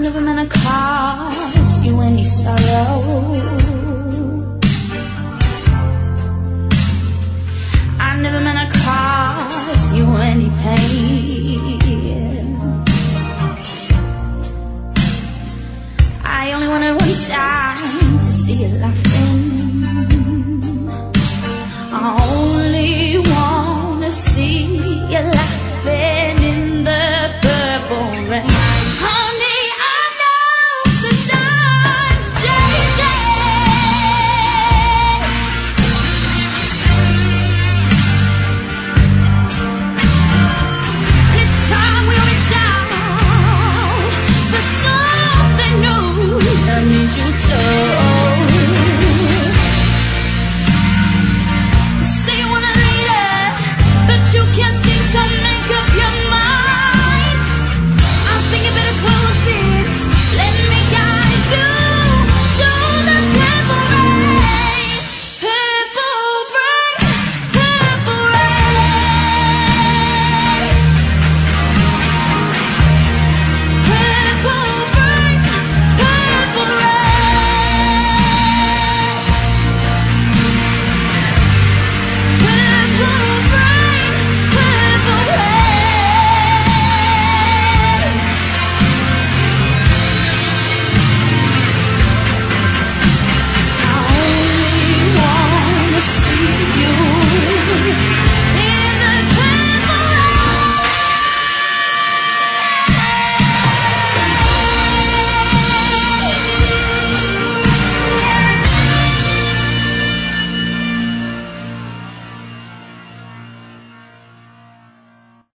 never meant to cause you any sorrow. I never meant to cause you any pain. I only wanted one time to see you laughing. I only wanna see you laughing in the purple rain. Honey, I know the time's changing. It's time we reach out for something new. I need you to say you wanna lead it, but you can't see.